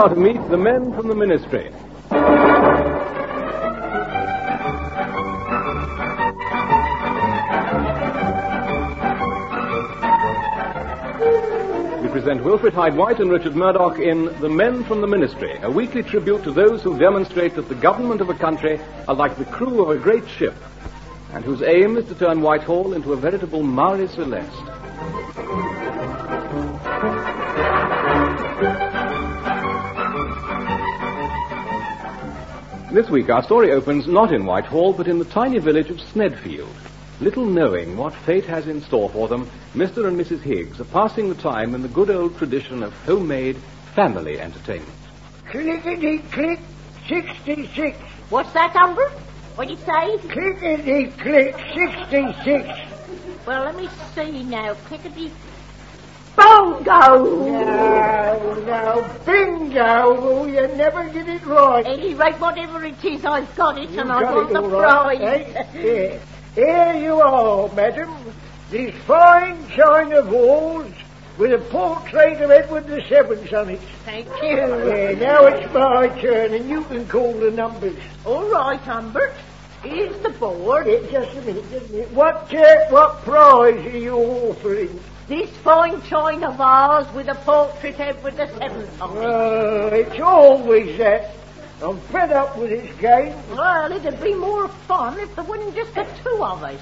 now to meet the men from the ministry. We present Wilfred Hyde-White and Richard Murdoch in The Men from the Ministry, a weekly tribute to those who demonstrate that the government of a country are like the crew of a great ship, and whose aim is to turn Whitehall into a veritable Mare Celeste. This week our story opens not in Whitehall, but in the tiny village of Snedfield. Little knowing what fate has in store for them, Mr. and Mrs. Higgs are passing the time in the good old tradition of homemade family entertainment. Clickety-click, 66. What's that, Humbert? What'd you say? Clickety-click, 66. Well, let me see now. Clickety... Bongo! No, bingo! Oh, you never get it right. At any rate, whatever it is, I've got it, and I got want it the all right, prize. eh? Here you are, madam. These fine china walls with a portrait of Edward VII on it. Thank you. Yeah, now it's my turn, and you can call the numbers. All right, Humbert. Here's the board. Just a minute. What prize are you offering? This fine china vase with a portrait Edward VII on it. It's always that. I'm fed up with this game. Well, it'd be more fun if there wasn't just the two of us.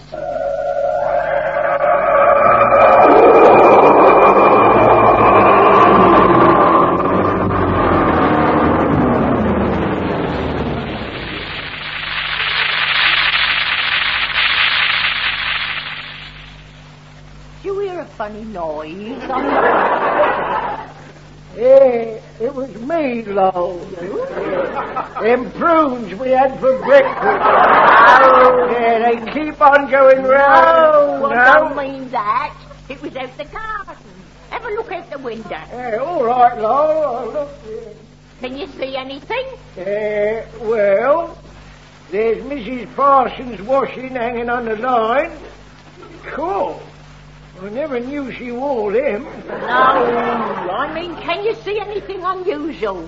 Did you hear a funny noise? Yeah, it was me, Lowell. Them prunes we had for breakfast. Yeah, they keep on going round. No, I don't mean that. It was out the garden. Have a look out the window. Yeah, all right, Lowell. I'll look. Can you see anything? Well, there's Mrs. Parsons' washing hanging on the line. Cool. I never knew she wore them. No, I mean, can you see anything unusual?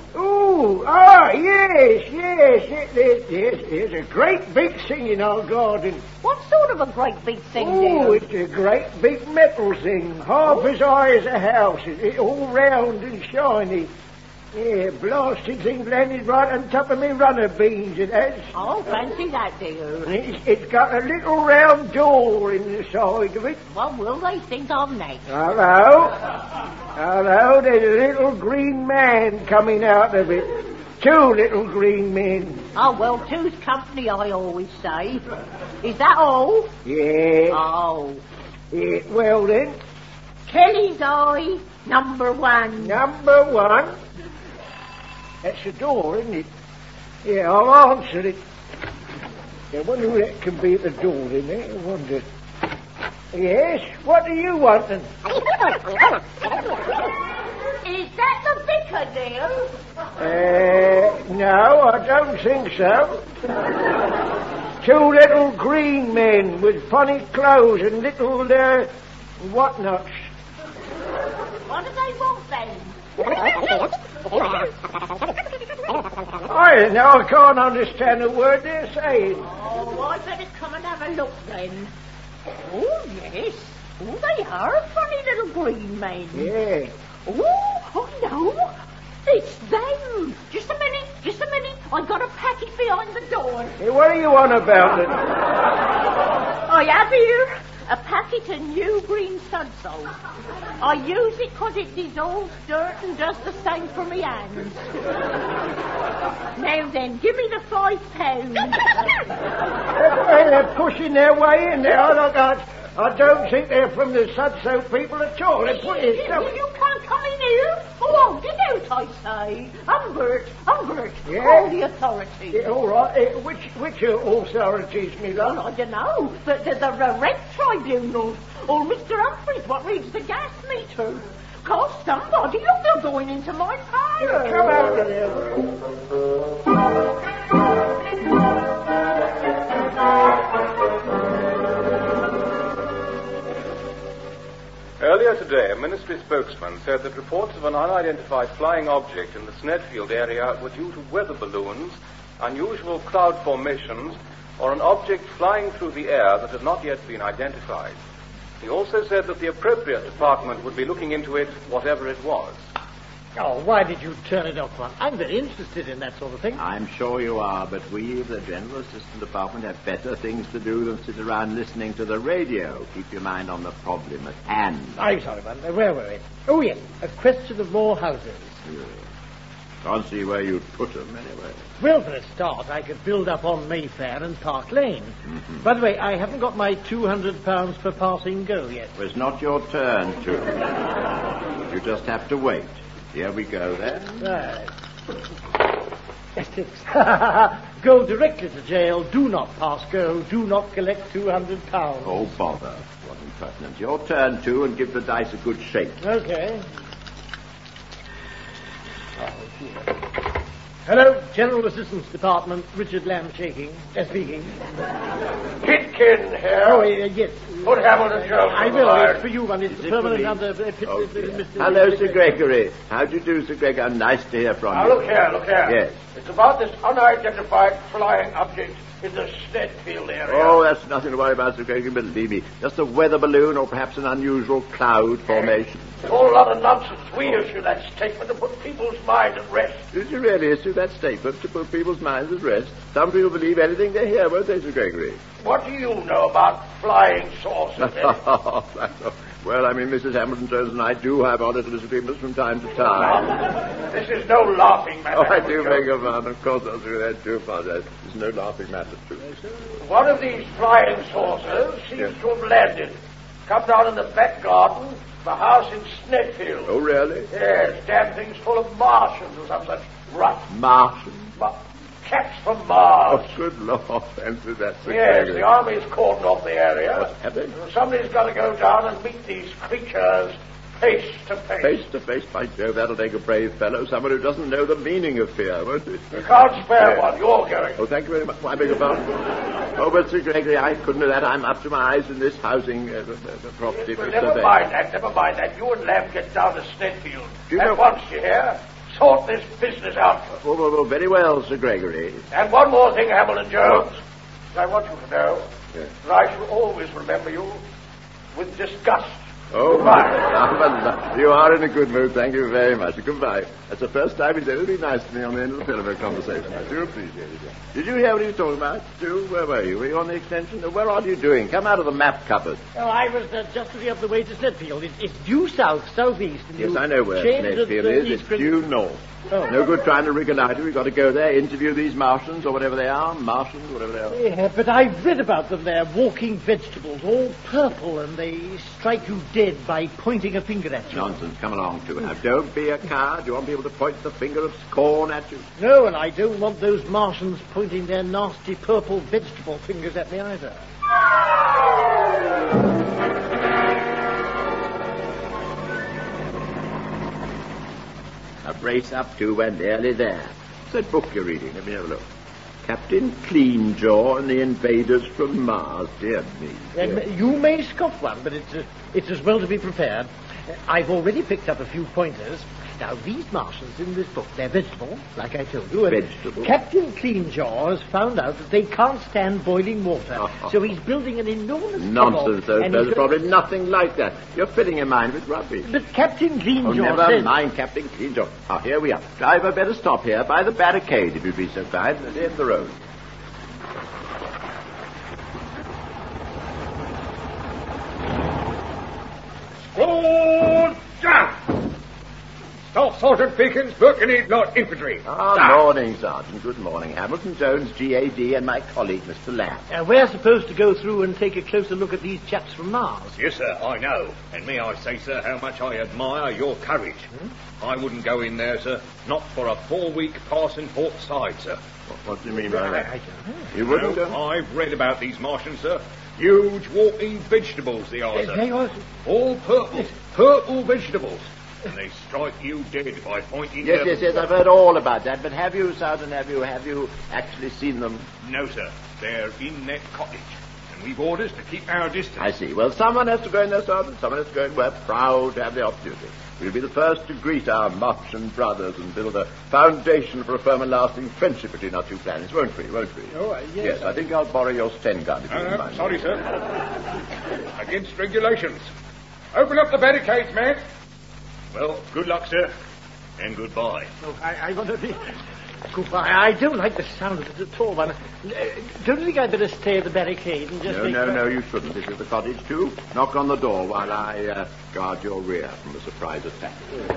Yes. There's a great big thing in our garden. What sort of a great big thing, dear? It's a great big metal thing, half as high as a house. It's all round and shiny. Yeah, blasted thing landed right on top of me runner beans, it has. Oh, fancy that, dear. And it's got a little round door in the side of it. What will they think of next? Hello, there's a little green man coming out of it. Two little green men. Oh, well, two's company, I always say. Is that all? Yeah. Oh. Yeah, well then. Kelly's Eye, number 1. Number 1. That's the door, isn't it? Yeah, I'll answer it. I wonder who that can be at the door, in there. I wonder. Yes, what do you want then? Is that the vicar, dear? No, I don't think so. Two little green men with funny clothes and little, whatnots. What do they want then? I can't understand a word they're saying. Oh, I'd better come and have a look then. Oh, yes. Oh, they are funny little green men. Yeah. Oh, no. It's them. Just a minute. I've got a packet behind the door. Hey, what are you on about then? I have here a packet of new green sudsole. I use it 'cause it dissolves dirt and does the same for me hands. Now then, give me the £5. They're pushing their way in there. I don't think they're from the Sudsoap people at all. They're putting stuff... You can't come in here. Oh, get out, I say. Humbert, Yeah? call the authorities. Yeah, all right. Which authorities, me love? Well, I don't know. The Rent Tribunal. Or Mr. Humphreys, what reads the gas meter. Call somebody. Look, they're going into my parlour. Come out of there. Early Earlier today, a ministry spokesman said that reports of an unidentified flying object in the Snedfield area were due to weather balloons, unusual cloud formations, or an object flying through the air that had not yet been identified. He also said that the appropriate department would be looking into it, whatever it was. Oh, why did you turn it off? I'm very interested in that sort of thing. I'm sure you are, but we of the General Assistant Department have better things to do than sit around listening to the radio. Keep your mind on the problem at hand. I'm sorry, man. Where were we? Oh, yes. A question of more houses. Yes. Can't see where you'd put them, anyway. Well, for a start, I could build up on Mayfair and Park Lane. Mm-hmm. By the way, I haven't got my £200 per passing go yet. Well, it's not your turn to. You just have to wait. Here we go, then. Right. Ethics. Go directly to jail. Do not pass go. Do not collect £200. Oh, bother. What impertinence. Your turn, too, and give the dice a good shake. Okay. Hello, General Assistance Department, Richard Lamb speaking. Pitkin here. Oh, yes. Put Hamilton Jones I on the will. line. It's for you, and it's Is it permanent for me? under... Oh, hello, Sir Gregory. How do you do, Sir Gregory? Nice to hear from Now, you. look here. Yes. It's about this unidentified flying object in the Snedfield area. Oh, that's nothing to worry about, Sir Gregory, believe me. Just a weather balloon or perhaps an unusual cloud formation. It's all a lot of nonsense. We issue that statement to put people's minds at rest. Did you really issue that statement to put people's minds at rest? Some people believe anything they hear, won't they, Sir Gregory? What do you know about flying saucers? Well, I mean, Mrs. Hamilton Jones and I do have our little disagreements from time to time. This is no laughing matter. Oh, I do Hamilton beg Jones. your pardon. Of course, I'll do that. Do apologize. There's no laughing matter, too. One of these flying saucers seems to have landed. Come down in the back garden of the house in Snedfield. Oh, really? Yes, damn thing's full of Martians or some such rot. Martian? Cats from Mars. Oh, good Lord. Fancy that, Sir Yes, Gregory. the army's cordoned off the area. Have they? Somebody's got to go down and meet these creatures face to face. Face to face, by Jove, that'll take a brave fellow. Someone who doesn't know the meaning of fear, won't it? You can't spare Yes. one. You're going. Oh, thank you very much. I beg your pardon. Oh, but Sir Gregory, I couldn't do that. I'm up to my eyes in this housing property for Well, never survey. mind that. You and Lamb get down to Snedfield. Do you know- At once, you hear? Sort this business out. Well, very well, Sir Gregory. And one more thing, Hamilton Jones. I want you to know Yes. that I shall always remember you with disgust. Oh, Goodbye. you are in a good mood. Thank you very much. Goodbye. That's the first time he's ever been nice to me on the end of the telephone conversation. I do appreciate it. Did you hear what he was talking about, Stu? Where were you? Were you on the extension? Where are you doing? Come out of the map cupboard. Oh, I was just the other way to Snedfield. It's due southeast. And Yes, you I know where change at Snedfield the is. East It's Spring- due north. Oh. No good trying to reconnoiter. We've got to go there, interview these Martians, or whatever they are. Martians, whatever they are. Yeah, but I've read about them. They're walking vegetables, all purple, and they strike you dead by pointing a finger at you. Nonsense. Come along, too. Now, don't be a coward. You want people to point the finger of scorn at you. No, and I don't want those Martians pointing their nasty purple vegetable fingers at me either. Now, brace up, too. We're nearly there. What's that book you're reading? Let me have a look. Captain Cleanjaw and the Invaders from Mars. Dear me. You may scoff one, but it's as well to be prepared. I've already picked up a few pointers. Now, these Martians in this book, they're vegetable, like I told you. And Vegetable? Captain Cleanjaw has found out that they can't stand boiling water, so he's building an enormous Nonsense. tunnel, and There's he's probably nothing like that. You're filling your mind with rubbish. But Captain Cleanjaw Oh, never says... mind, Captain Cleanjaw. Ah, here we are. Driver, better stop here by the barricade, if you'd be so kind, at the end of the road. Hold down! Staff Sergeant Beacon's Birkenhead Light Infantry. Morning, Sergeant. Good morning. Hamilton Jones, GAD, and my colleague, Mr. Lamb. we're supposed to go through and take a closer look at these chaps from Mars. Yes, sir, I know. And may I say, sir, how much I admire your courage. I wouldn't go in there, sir, not for a 4-week pass in port side, sir. What do you mean by that? I don't know. You wouldn't No, go? I've read about these Martians, sir. Huge walking vegetables they are, They sir. are... All purple vegetables. And they strike you dead by pointing Yes, their... yes, I've heard all about that. But have you, Sergeant, have you actually seen them? No, sir. They're in that cottage. and we've orders to keep our distance. I see. Well, someone has to go in there, Sergeant. Someone has to go in. We're proud to have the opportunity. We'll be the first to greet our Martian brothers and build a foundation for a firm and lasting friendship between our two planets, won't we? Oh, yes. Yes, I think I'll borrow your Sten gun if you don't mind. Sorry, sir. Against regulations. Open up the barricades, man. Well, good luck, sir. And goodbye. Oh, I want to be... Goodbye. I don't like the sound of it at all, man. Don't you think I'd better stay at the barricade and just... No, you shouldn't. This is the cottage, too. Knock on the door while I guard your rear from a surprise attack.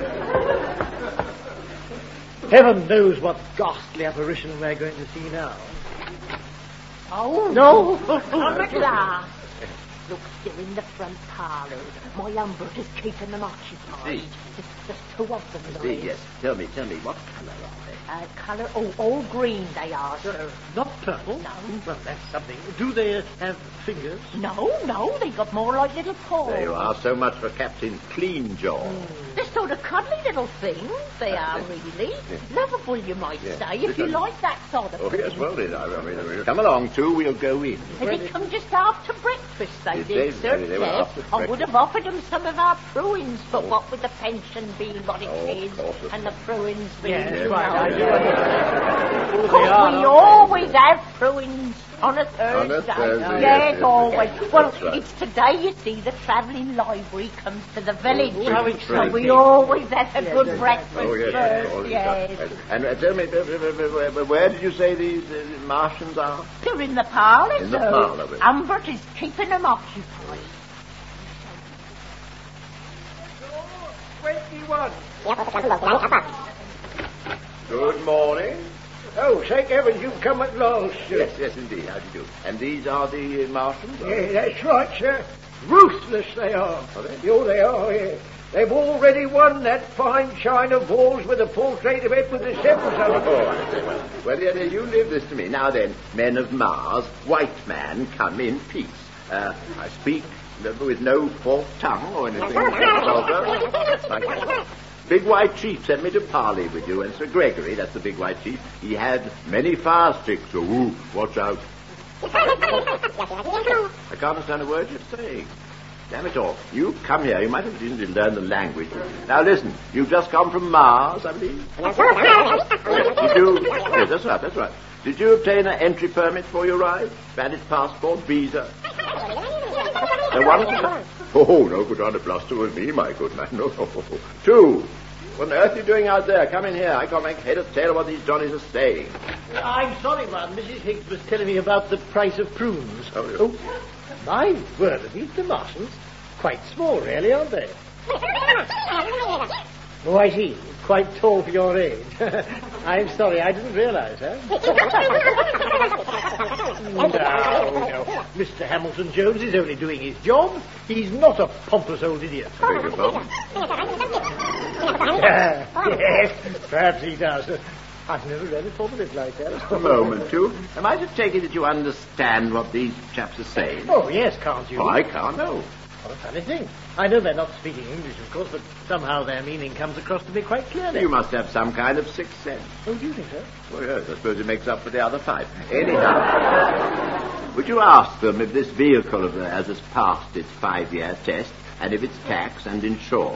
Heaven knows what ghastly apparition we're going to see now. Oh, No. I'm at last. Look, still in the front parlour. My Humbert is keeping them occupied. There's two of them, though. Yes. Tell me, what colour are they? Colour, all green they are, sir. Not purple? No. Well, that's something. Do they have fingers? No, they got more like little paws. There you are. So much for Captain Clean Jaw. They're sort of cuddly little things, they are really. Lovable, you might say, if you Because- like that sort of Oh, thing. yes, well, then, I mean, come along, too. We'll go in. They come just after breakfast, they Did did, they? sir. They were Yes. after I would have offered them some of our pruins, but what with the pension being what it Oh, of is, course. and the pruins being... Yes, you right, know, I do you understand. Oh, Of they course, are, we aren't always have pruins on a Thursday. On a Thursday, Yes, yes, always. yes. Well, That's right. it's today, you see, the travelling library comes to the village. Oh, how So exciting. we always have a good breakfast Oh, yes, first, yes. And tell me, where did you say these Martians are? They're in the parlour, In the sir. parlour, really. Humbert is keeping them occupied. 21. Good morning. Oh, thank heaven you've come at last, sir. Yes, indeed. How do you do? And these are the Martians? Yeah, that's right, sir. Ruthless they are. Are they? Oh, they are, yeah. They've already won that fine china balls with a portrait of Edward VII on Oh, it. I say, well, you leave this to me. Now then, men of Mars, white man, come in peace. I speak with no forked tongue or anything vulgar. Like that. Big White Chief sent me to parley with you, and Sir Gregory, that's the Big White Chief, he had many fire sticks, so watch out. I can't understand a word you're saying. Damn it all. You come here, you might have reason to learn the language. Now listen, you've just come from Mars, I believe? Yes, did you? Yes, that's right. Did you obtain an entry permit for your ride? Valid passport, visa? The one? Oh, no good on a bluster with me, my good man. No. Two. What on earth are you doing out there? Come in here. I can't make head or tail of what these Johnnies are saying. I'm sorry, man. Mrs. Higgs was telling me about the price of prunes. Oh, yes. My word, are these the Martians? Quite small, really, aren't they? Oh, I see. Quite tall for your age. I'm sorry, I didn't realize, huh? No. Mr. Hamilton Jones is only doing his job. He's not a pompous old idiot. Beg your pardon? Yes, perhaps he does. I've never really thought of it like that. A moment, too. Am I to take it that you understand what these chaps are saying? Oh, yes, can't you? Oh, I can't, no. What a funny thing. I know they're not speaking English, of course, but somehow their meaning comes across to me quite clearly. You must have some kind of sixth sense. Oh, do you think so? Oh, yes, I suppose it makes up for the other 5. Anyhow, would you ask them if this vehicle of theirs has passed its 5-year test, and if it's taxed and insured?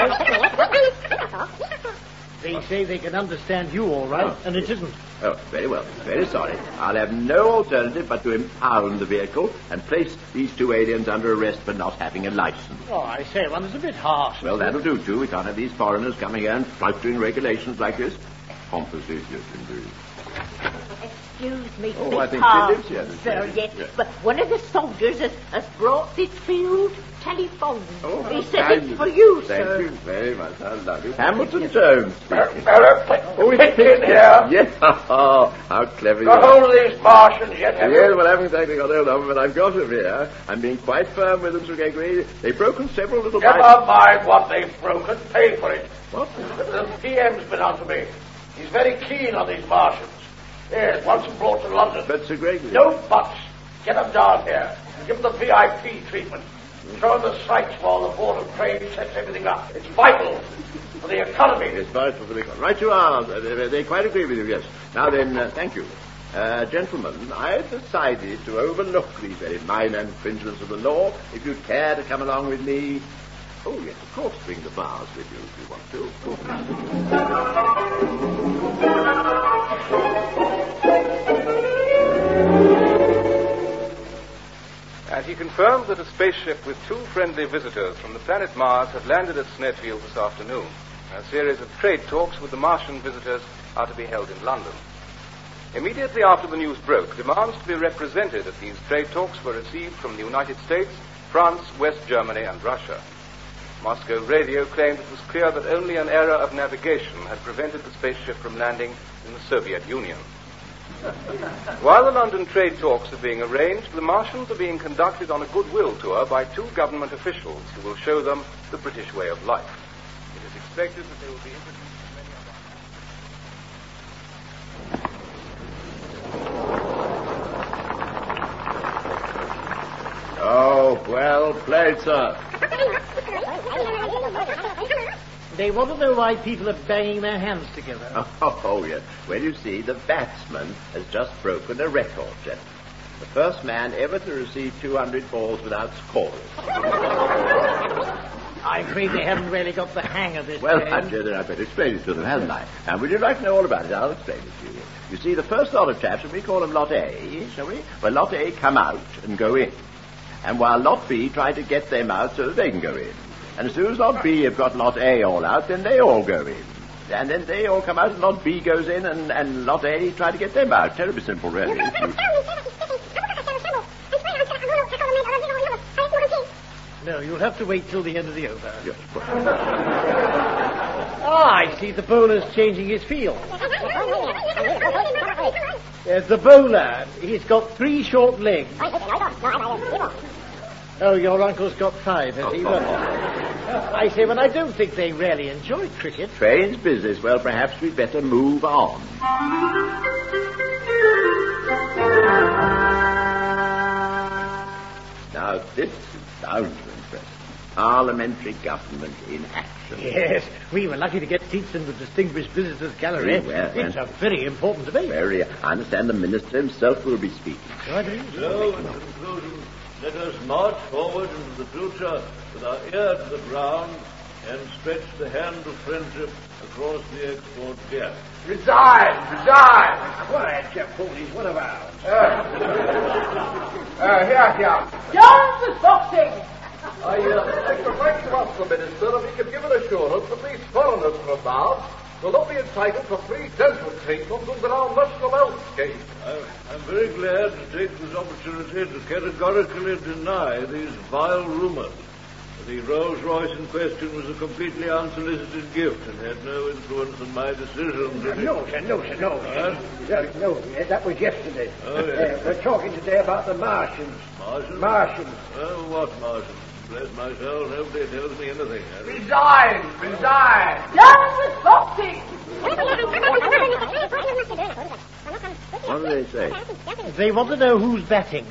They say they can understand you all right, and it isn't. Oh, very well. Very sorry. I'll have no alternative but to impound the vehicle and place these 2 aliens under arrest for not having a license. Oh, I say, one is a bit harsh. Well, that'll do, too. We can't have these foreigners coming here and flouting regulations like this. Pompous idiot, indeed. Excuse me, Oh, I think Mr. she lives here, doesn't Sir, she? yes. Yes. But one of the soldiers has brought this field telephone. Oh, he how said kind it's of for you. you, Thank sir. you very much. I love you. Hamilton Jones speaking. Oh, it's in here. Yes. Oh, how clever you Got are. hold of these Martians yet, have Yes, you? well, I haven't exactly got hold of them, but I've got them here. I'm being quite firm with them, Sir Gregory. They've broken several little Never mind what they've broken. Pay for it. What? The PM's been on to me. He's very keen on these Martians. Yes, wants them brought to London. But, Sir Gregory... No buts. Get them down here. Give them the VIP treatment. Show them the sights while the Board of Trade sets everything up. It's vital for the economy. Yes, vital for the... Right you are. They quite agree with you, yes. Now then, thank you. Gentlemen, I've decided to overlook these very minor infringements of the law. If you'd care to come along with me... Oh, yes, of course, bring the bars with you if you want to. Of course. And he confirmed that a spaceship with 2 friendly visitors from the planet Mars had landed at Snedfield this afternoon. A series of trade talks with the Martian visitors are to be held in London. Immediately after the news broke, demands to be represented at these trade talks were received from the United States, France, West Germany, and Russia. Moscow radio claimed it was clear that only an error of navigation had prevented the spaceship from landing in the Soviet Union. While the London trade talks are being arranged, the Martians are being conducted on a goodwill tour by 2 government officials who will show them the British way of life. It is expected that they will be introduced to many other... Oh, well played, sir. They want to know why people are banging their hands together. Oh, yes. Well, you see, the batsman has just broken a record, gentlemen. The first man ever to receive 200 balls without scoring. I'm afraid they haven't really got the hang of this Well, game. I'd better explain it to them, hadn't I? And would you like to know all about it? I'll explain it to you. You see, the first lot of chaps, and we call them Lot A, shall we? Well, Lot A come out and go in. And while Lot B try to get them out so that they can go in. And as soon as Lot B have got Lot A all out, then they all go in. And then they all come out and Lot B goes in and Lot A try to get them out. Terribly simple, really. No, you'll have to wait till the end of the over. Yes. I see the bowler's changing his field. The bowler, he's got 3 short legs. Oh, your uncle's got 5, has he? Well, I say, well, I don't think they really enjoy cricket. Strange business. Well, perhaps we'd better move on. Now, this sounds interesting. Parliamentary government in action. Yes, we were lucky to get seats in the Distinguished Visitors Gallery. Well, it's a very important debate. I understand the minister himself will be speaking. So, in conclusion, let us march forward into the future with our ear to the ground and stretch the hand of friendship across the export gap. Resign! Quiet, Jeff Ponies, what about? Here. Jones is boxing! I should like to ask the Minister if he could give an assurance that these foreigners from abroad will not be entitled to free dental treatment under our national health scheme. I'm very glad to take this opportunity to categorically deny these vile rumors. The Rolls-Royce in question was a completely unsolicited gift and had no influence on my decision. No, sir. No, that was yesterday. Oh, yes. We're talking today about the Martians. Martians? Oh, what Martians? Bless my soul, nobody tells me anything. Resign! Jones is boxing! What do they say? They want to know who's batting.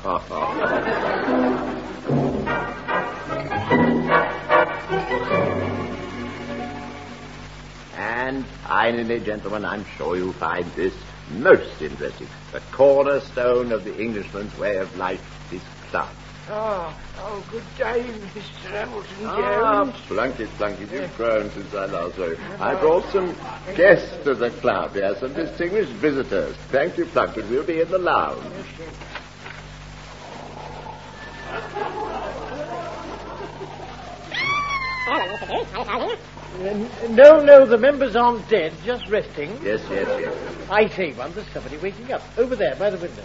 And finally, gentlemen, I'm sure you'll find this most interesting. The cornerstone of the Englishman's way of life is club. Oh, good day, Mr. Hamilton Jones. Plunky, you've grown since I last saw you. I brought some guests to the club here, some distinguished visitors. Thank you, Plunkett. We'll be in the lounge. No, the members aren't dead, just resting. Yes. I say, one, there's somebody waking up. Over there, by the window.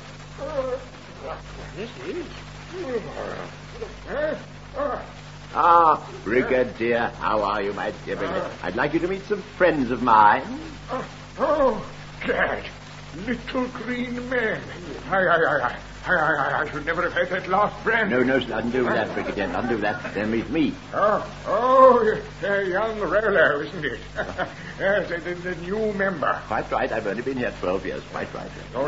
This is... Ah, Brigadier, how are you, my dear Brigadier? I'd like you to meet some friends of mine. Dad, little green man. I should never have had that last brand. No, undo that, Brigadier, undo that. Then meet me. Young Rollo, isn't it? the new member. Quite right, I've only been here 12 years, quite right.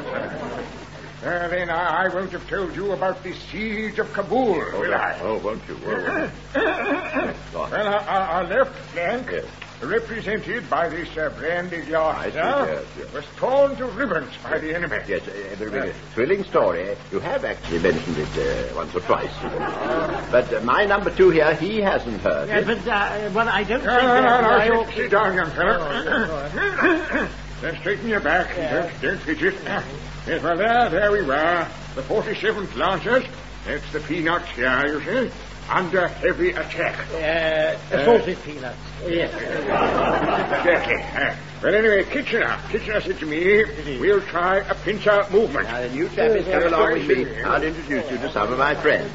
Then I won't have told you about the siege of Kabul, will I? Oh, won't you? Well, our left flank represented by this brandy glass, yes. was torn to ribbons by the enemy. Yes, a very thrilling story. You have actually mentioned it once or twice. But my number 2 here, he hasn't heard it. But, well, I don't No, sit down, young fellow. Then straighten your back. Don't fidget. Yes, well, there we were. The 47th Lancers. That's the peanuts here, you see. Under heavy attack. Assaulted peanuts. Yes. Exactly. Well, anyway, Kitchener said to me, we'll try a pincer movement. Now, the new chap is coming along with me. I'll introduce you to some of my friends.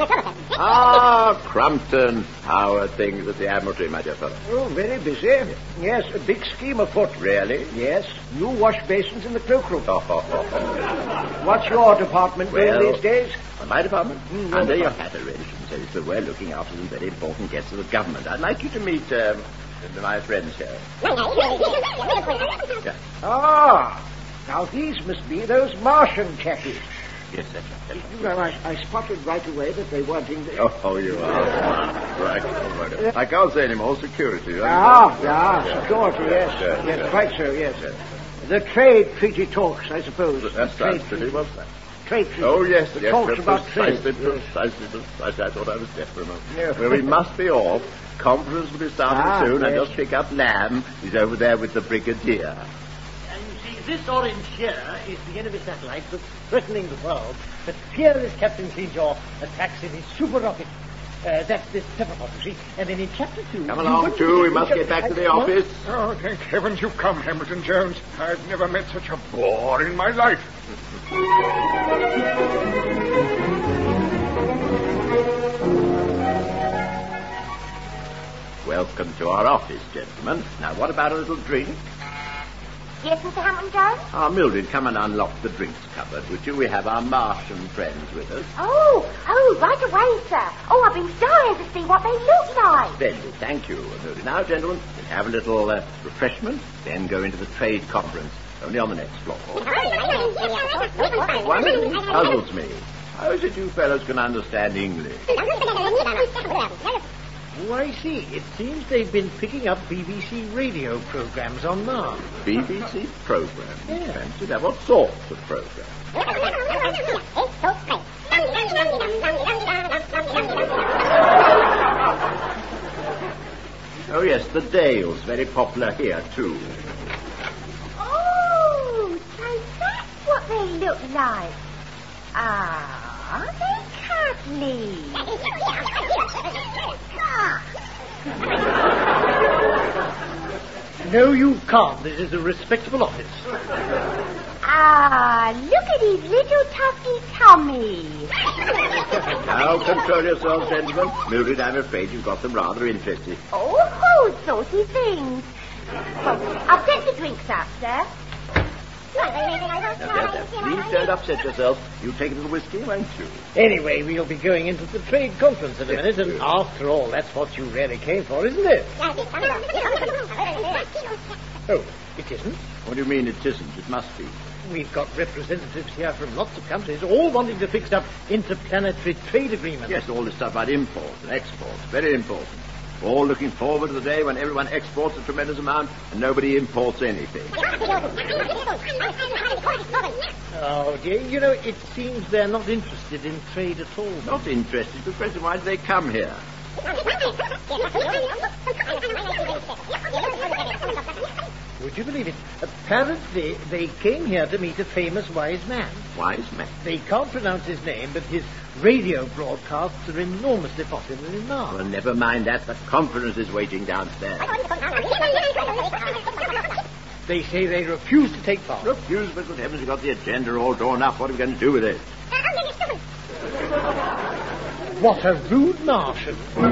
Crumpton. How are things at the Admiralty, my dear fellow? Oh, very busy. Yes, a big scheme afoot. Really? Yes, new wash basins in the cloakroom. What's your department doing these days? My department? Under your hat arrangements, so we're looking after some very important guests of the government. I'd like you to meet my friends here. Now these must be those Martian chappies. Yes, that's right. You know, I spotted right away that they weren't English. Oh, you are. Right. I can't say any more. Security. Security, yes. Yes, quite so, yes. The trade treaty talks, I suppose. That's pretty well that. Trade treaty. Oh, yes. Talks about trade. Precisely. I thought I was deaf for a moment. Yeah. Well, we must be off. Conference will be starting soon. Yes. I just pick up Lamb. He's over there with the Brigadier. And you see, this orange here is the enemy satellite that's threatening the world. But here is Captain Cleanshaw attacks in his super rocket. That's this Pepperpot, you see. And then in Chapter 2... Come along, too. We must get back to the office. Oh, thank heavens you've come, Hamilton Jones. I've never met such a bore in my life. Welcome to our office, gentlemen. Now, what about a little drink? Yes, Mr. Hamilton Jones? Mildred, come and unlock the drinks cupboard, would you? We have our Martian friends with us. Oh, right away, sir. Oh, I've been dying to see what they look like. Splendid, thank you, Mildred. Now, gentlemen, we'll have a little refreshment, then go into the trade conference, only on the next floor. One thing puzzles me. How is it you fellows can understand English? Oh, I see. It seems they've been picking up BBC radio programs on Mars. BBC programs? Yes. Fancy that. What sorts of programs? Oh, yes, the Dales. Very popular here, too. Oh, so that's what they look like. Aren't they cuddly? No, you can't. This is a respectable office. Look at his little tufty tummy. Now, control yourselves, gentlemen. Mildred, I'm afraid you've got them rather interested. Oh, saucy things. I'll get the drinks up, sir. Now, please don't upset yourselves. You take a little whiskey, won't you? Anyway, we'll be going into the trade conference in a minute, and after all, that's what you really came for, isn't it? Oh, it isn't? What do you mean it isn't? It must be. We've got representatives here from lots of countries, all wanting to fix up interplanetary trade agreements. Yes, all this stuff about imports and exports. Very important. All looking forward to the day when everyone exports a tremendous amount and nobody imports anything. Oh, dear. You know, it seems they're not interested in trade at all. Not interested? Good question. Why did they come here? Would you believe it? Apparently, they came here to meet a famous wise man. Wise man? They can't pronounce his name, but his radio broadcasts are enormously popular in Mars. Well, never mind that. The conference is waiting downstairs. They say they refuse to take part. Refuse? But good heavens, you've got the agenda all drawn up. What are we going to do with it? What a rude Martian.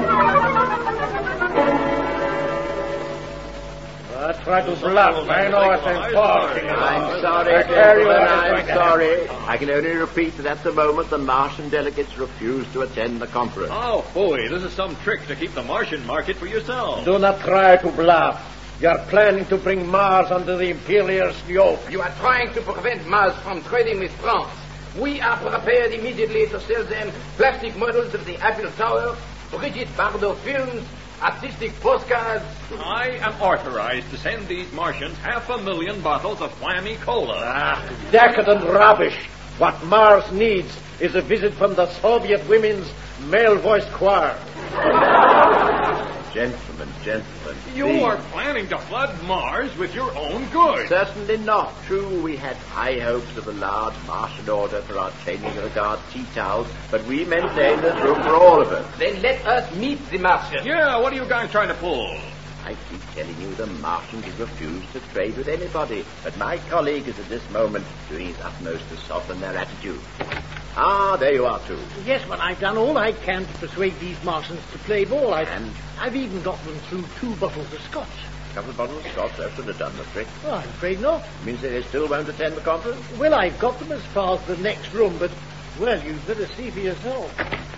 Try to bluff. I know what I'm talking about. I'm sorry, gentlemen. I'm sorry. I can only repeat that at the moment the Martian delegates refuse to attend the conference. Oh, boy, this is some trick to keep the Martian market for yourself. Do not try to bluff. You're planning to bring Mars under the imperialist yoke. You are trying to prevent Mars from trading with France. We are prepared immediately to sell them plastic models of the Eiffel Tower, Brigitte Bardot films, artistic postcards. I am authorized to send these Martians 500,000 bottles of whammy cola. Decadent rubbish. What Mars needs is a visit from the Soviet women's male-voiced choir. Gentlemen. You are planning to flood Mars with your own goods. Certainly not. True, we had high hopes of a large Martian order for our training of the guard tea towels, but we maintain there's room for all of us. Then let us meet the Martians. Yeah, what are you guys trying to pull? I keep telling you the Martians have refused to trade with anybody, but my colleague is at this moment doing his utmost to soften their attitude. Ah, there you are, too. Yes, well, I've done all I can to persuade these Martians to play ball. I've even got them through 2 bottles of scotch. A couple of bottles of scotch, that should have done the trick. Oh, I'm afraid not. Means that they still won't attend the conference? Well, I've got them as far as the next room, but, well, you'd better see for yourself.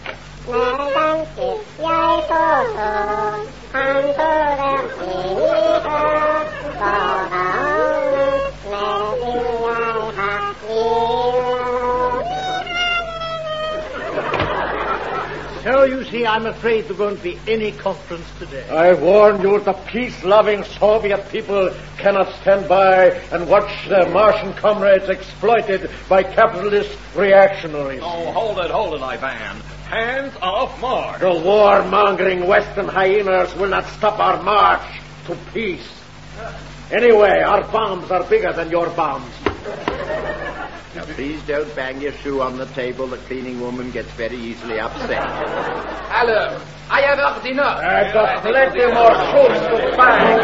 So, you see, I'm afraid there won't be any conference today. I warn you, the peace-loving Soviet people cannot stand by and watch their Martian comrades exploited by capitalist reactionaries. Oh, hold it, Ivan. Hands off Mars. The warmongering Western hyenas will not stop our march to peace. Anyway, our bombs are bigger than your bombs. Now, please don't bang your shoe on the table. The cleaning woman gets very easily upset. Alors, I have heard enough. I've got plenty more shoes to bang.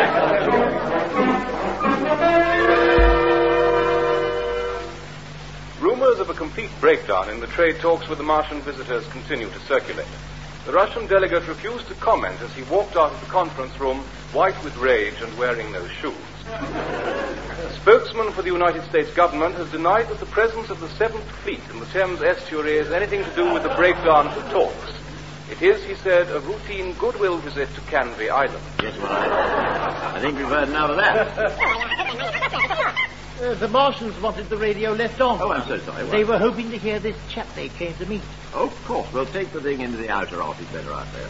Rumors of a complete breakdown in the trade talks with the Martian visitors continue to circulate. The Russian delegate refused to comment as he walked out of the conference room, white with rage and wearing no shoes. A spokesman for the United States government has denied that the presence of the 7th Fleet in the Thames estuary has anything to do with the breakdown of the talks. It is, he said, a routine goodwill visit to Canvey Island. Yes, well, I think we've heard enough of that. The Martians wanted the radio left on. Oh, I'm so sorry. They were hoping to hear this chap they came to meet. Oh, of course. We'll take the thing into the outer office better out there.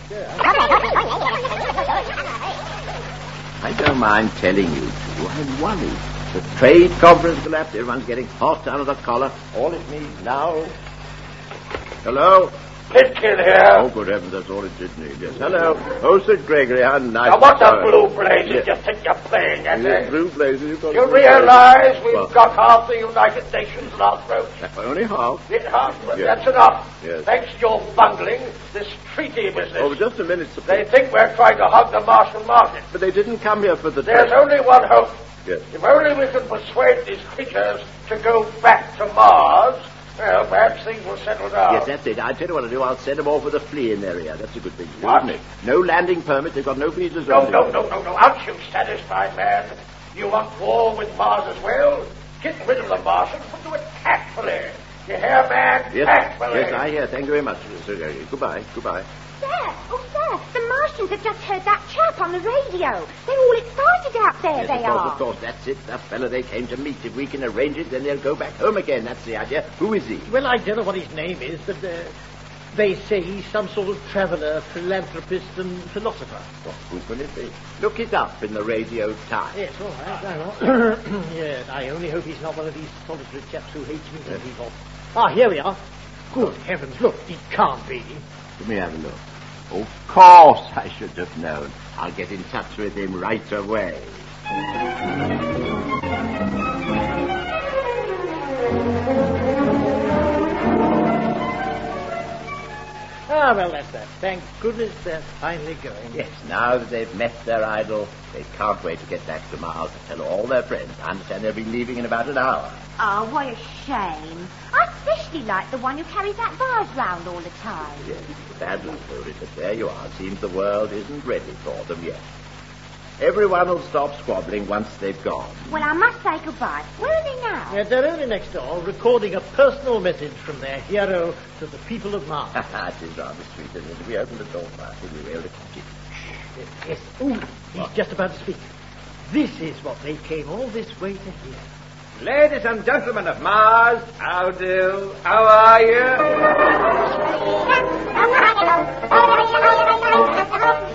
I don't mind telling you two. I'm worried. The trade conference collapsed. Everyone's getting hot under the collar. All it needs now... Hello? Pitkin here. Oh, good heavens, that's all it did need. Yes. Hello. Oh, Sir Gregory, how nice. Now, what the blue blazes you think you're playing at, Yes, blue blazes. You realize we've got half the United Nations in our throats? Only half. Half? Yes. That's enough. Yes. Thanks to your bungling, this treaty business. Oh, just a minute, sir. They think we're trying to hog the Martian market. But they didn't come here for the... There's only one hope. Yes. If only we can persuade these creatures to go back to Mars, well, perhaps things will settle down. Yes, that's it. I'll tell you what I'll do. I'll send them off with a flea in their ear. That's a good thing, What? isn't it? No landing permit. They've got no visas. No. Aren't you satisfied, man? You want war with Mars as well? Get rid of the Martians, but do it tactfully. You hear, man? Yes, Tactfully. yes, I hear. Thank you very much, Sir Gregory. Goodbye. Sir, the Martians have just heard that chap on the radio. They're all excited out there, Yes, of course, that's it. That fellow they came to meet. If we can arrange it, then they'll go back home again. That's the idea. Who is he? Well, I don't know what his name is, but they say he's some sort of traveller, philanthropist, and philosopher. What good will it be? Look it up in the Radio Times. Yes, all right, I know. Yes, I only hope he's not one of these solitary chaps who hates meeting people. Ah, here we are. Good heavens, look, he can't be. Let me have a look. Of course I should have known. I'll get in touch with him right away. Ah, well, that's that. Thank goodness they're finally going. Yes, now that they've met their idol, they can't wait to get back to Mars and tell all their friends. I understand they'll be leaving in about an hour. Oh, what a shame. I especially like the one who carries that vase round all the time. Yes, bad luck for it, but there you are. It seems the world isn't ready for them yet. Everyone will stop squabbling once they've gone. Well, I must say goodbye. Where are they now? They're only next door, recording a personal message from their hero to the people of Mars. It is rather sweet, isn't it? If we open the door, Martin, we'll be able to catch it. Yes. Ooh, he's just about to speak. This is what they came all this way to hear. Ladies and gentlemen of Mars, how do? How are you?